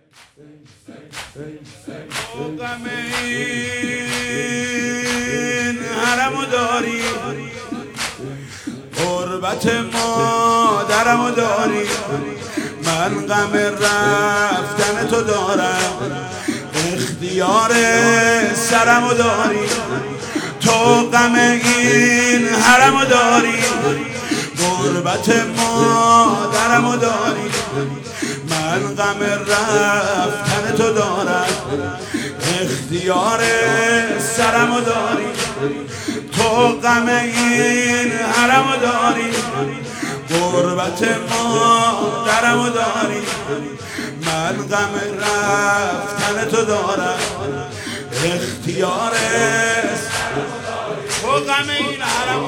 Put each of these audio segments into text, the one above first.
تو غم این حرمو داری، غربت مادرمو داری، من غم رفتن تو دارم، اختیار سرمو داری. تو غم این حرمو داری، غربت مادرمو داری، من غم رفتن تو دارم، اختیار سرمو داری. تو غم این حرمو داری، غربت مادرمو داری، من غم رفتن تو دارم، اختیار تو غم این حرمو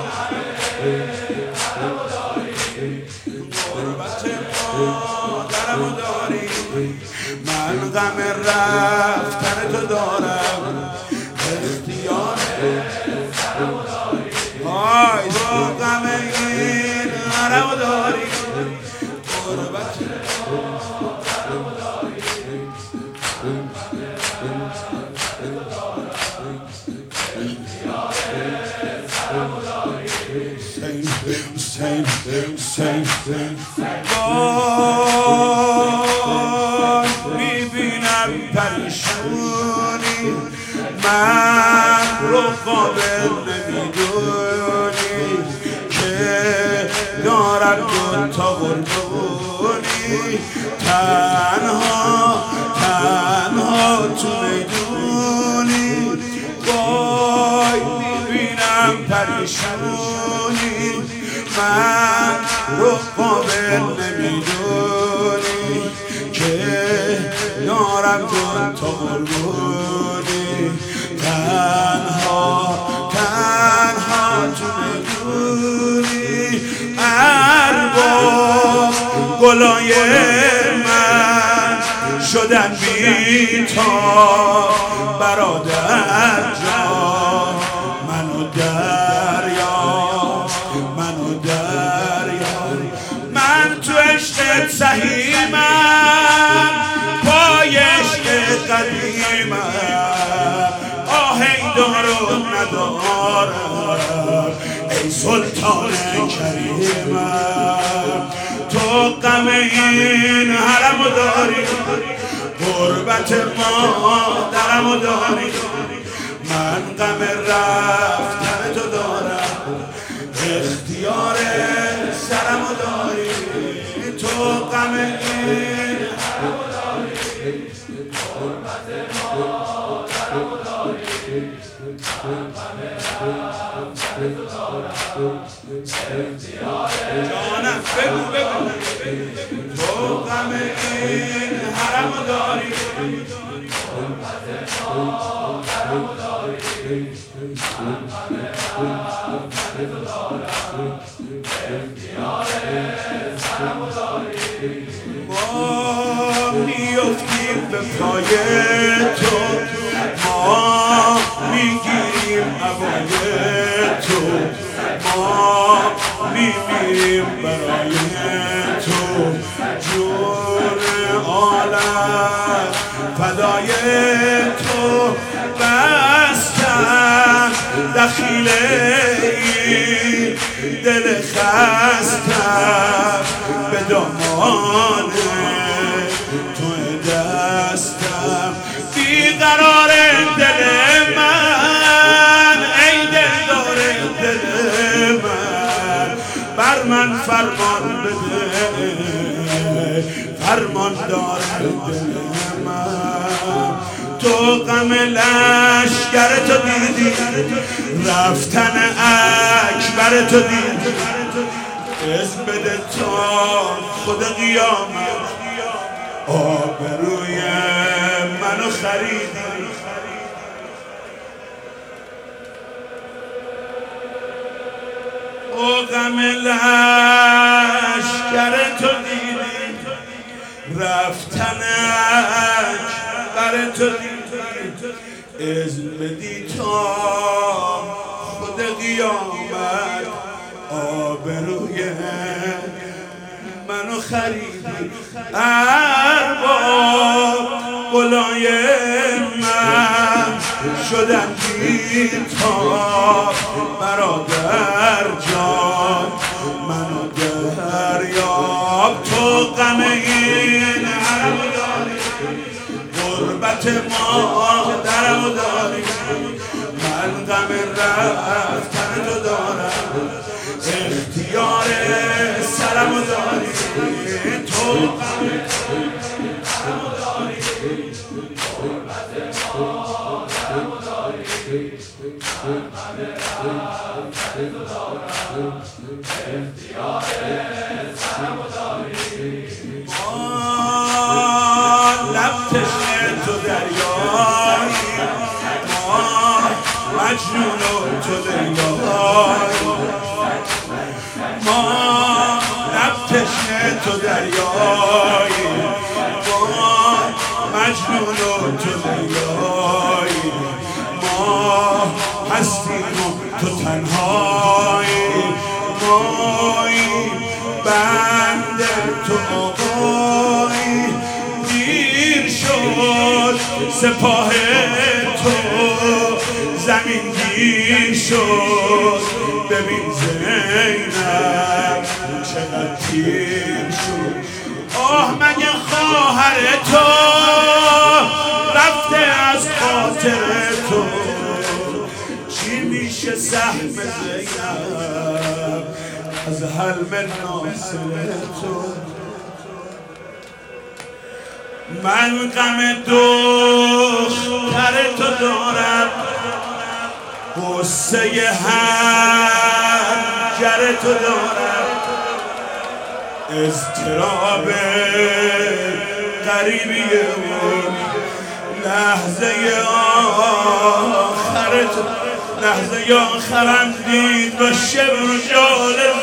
داری، غربت مادرمو داری، من غم رفتن تو دارم، اختیار های. تو غم این حرمو داری، غربت مادرمو داری، میبینم پریشونی، من رو قابل نمیدونی که دارم دوتا قربونی، تنها تو میدونی. وای میبینم پریشونی، من رو قابل نمیدونی که دارم دوتا قربونی، تنها تو میدونی. ارباب گلای من شدن بی تا برادر جان، منو دریا، من تو عشقت سهیمم، پای عشق قدیمم، آهی دارم ندارم، ای سلطان کریمم. تو غم این حرمو داری، غربت مادرمو داری، من غم رفتن تو دارم، اختیار سرمو داری. تو غم این حرمو داری، غربت مادرمو داری، من غم رفتن تو دارم، اختیار جانم بگو. تو غم این حرمو داری، غربت مادرمو داری، من غم رفتن تو دارم، اختیار سرمو داری. ما میفتیم به پای تو، ما میگیریم هوای تو، ما میمیریم برای تو، جون عالم فدای تو. بستم دخیله این دل خستم به دامان تو دستم، بیقرار دل من، ای دلدار دل من، بر من فرمان بده، فرمان دار دل من. تو غم لشگر تو دیدی، رفتن اکبر تو دیدی، اسم بده تا خود قیامت، آبروی منو خریدی. او غم لشگر تو دیدی، رفتن اکبر تو دیدی، اذن بدی تا خود قیامت، آبروی منو خریدی. ارباب گلای من شدن بی‌تاب برادر جان منو دریاب تو غم این حرمو داری غربت مادرمو داری من غم رفتن تو دارم اختیار سرمو داری تو غم سرمو داری غربت مادرمو داری من غم رفتن تو دارم اختیار سرمو داری لب تشنه تو دریایی مجنون و تو دریایی ما لب تشنه تو دریایی ما مجنون و تو دریایی ما هستیم و تو تنهایی مایی بنده تو آقایی دیر شد سپاه تو زمین گیر شد ببین زینب چقدر تیر شد آه مگه خواهر تو رفته از خاطر تو چی میشه سهم زینب از حلم ناصر تو من غم دختر تو دارم غصه هنجر تو دارم اضطراب غریبی اون لحظه آخر تو لحظه آخرم دید با شبر و جالب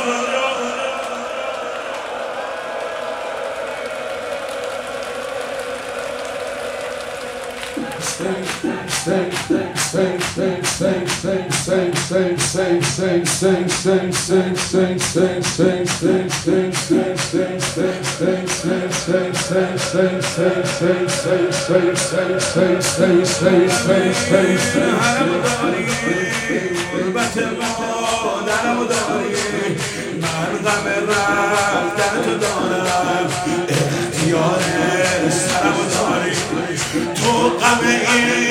من غم رفتن تو دارم اختیار سرمو داری تو غم این